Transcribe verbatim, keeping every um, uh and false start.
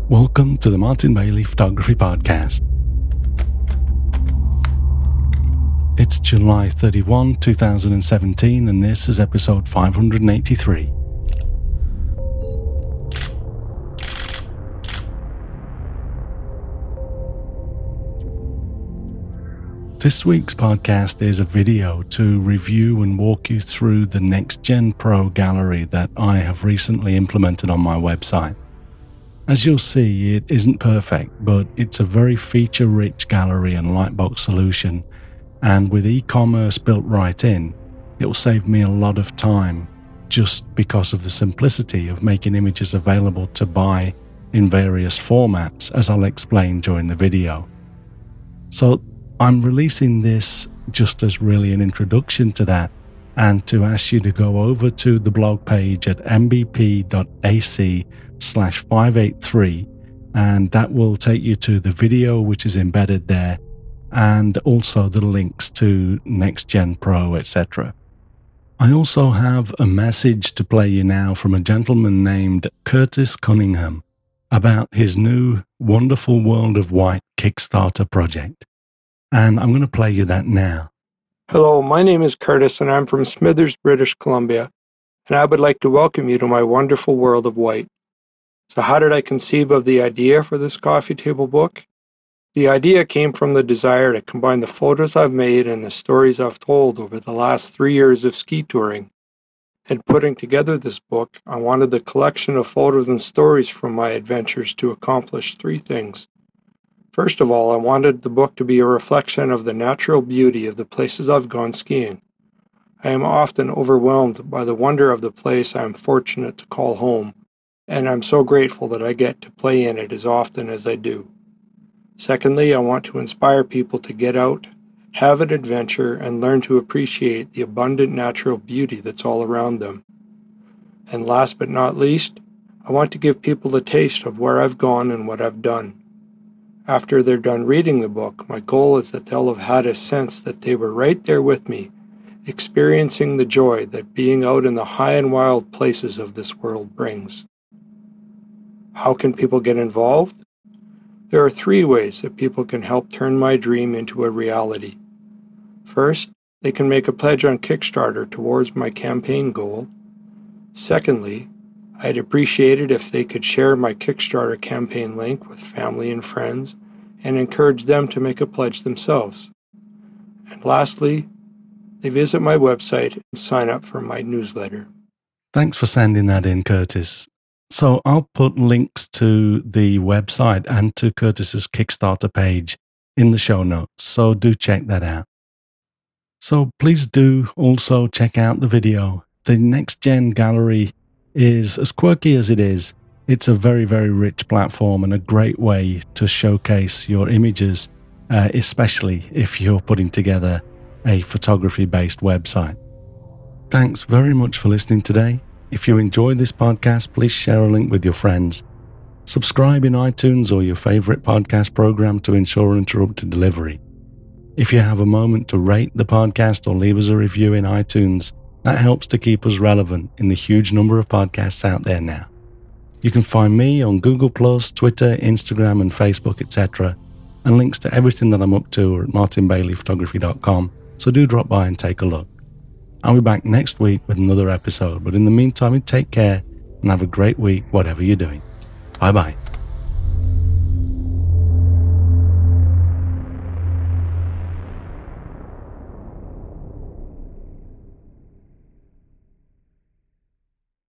Welcome to the Martin Bailey Photography Podcast. It's July thirty-first, two thousand seventeen, and this is episode five hundred eighty-three. This week's podcast is a video to review and walk you through the NextGen Pro gallery that I have recently implemented on my website. As you'll see, it isn't perfect, but it's a very feature-rich gallery and lightbox solution, and with e-commerce built right in, it will save me a lot of time just because of the simplicity of making images available to buy in various formats, as I'll explain during the video. So I'm releasing this just as really an introduction to that, and to ask you to go over to the blog page at m b p dot a c slash five eighty-three, and that will take you to the video which is embedded there, and also the links to NextGen Pro, et cetera. I also have a message to play you now from a gentleman named Curtis Cunningham about his new Wonderful World of White Kickstarter project. And I'm going to play you that now. Hello, my name is Curtis and I'm from Smithers, British Columbia, and I would like to welcome you to my Wonderful World of White. So how did I conceive of the idea for this coffee table book? The idea came from the desire to combine the photos I've made and the stories I've told over the last three years of ski touring. In putting together this book, I wanted the collection of photos and stories from my adventures to accomplish three things. First of all, I wanted the book to be a reflection of the natural beauty of the places I've gone skiing. I am often overwhelmed by the wonder of the place I am fortunate to call home, and I'm so grateful that I get to play in it as often as I do. Secondly, I want to inspire people to get out, have an adventure, and learn to appreciate the abundant natural beauty that's all around them. And last but not least, I want to give people a taste of where I've gone and what I've done. After they're done reading the book, my goal is that they'll have had a sense that they were right there with me, experiencing the joy that being out in the high and wild places of this world brings. How can people get involved? There are three ways that people can help turn my dream into a reality. First, they can make a pledge on Kickstarter towards my campaign goal. Secondly, I'd appreciate it if they could share my Kickstarter campaign link with family and friends and encourage them to make a pledge themselves. And lastly, they visit my website and sign up for my newsletter. Thanks for sending that in, Curtis. So I'll put links to the website and to Curtis's Kickstarter page in the show notes, so do check that out. So please do also check out the video. The NextGen Gallery is, as quirky as it is, it's a very, very rich platform and a great way to showcase your images, uh, especially if you're putting together a photography-based website. Thanks very much for listening today. If you enjoyed this podcast, please share a link with your friends. Subscribe in iTunes or your favorite podcast program to ensure uninterrupted delivery. If you have a moment to rate the podcast or leave us a review in iTunes, that helps to keep us relevant in the huge number of podcasts out there now. You can find me on Google plus, Twitter, Instagram, and Facebook, et cetera, and links to everything that I'm up to are at martin bailey photography dot com, so do drop by and take a look. I'll be back next week with another episode, but in the meantime, take care and have a great week, whatever you're doing. Bye-bye.